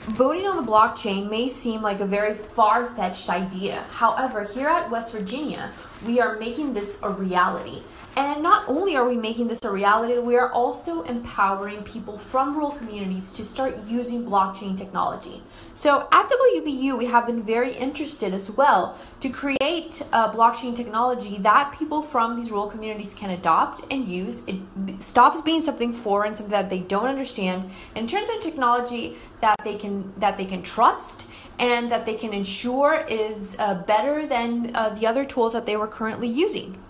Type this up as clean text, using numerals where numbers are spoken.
Voting on the blockchain may seem like a very far-fetched idea. However, here at West Virginia, we are making this a reality. And not only are we making this a reality, we are also empowering people from rural communities to start using blockchain technology. So at WVU, we have been very interested as well to create blockchain technology that people from these rural communities can adopt and use. It stops being something foreign, something that they don't understand, and turns into technology that they can trust and that they can ensure is better than the other tools that they were currently using.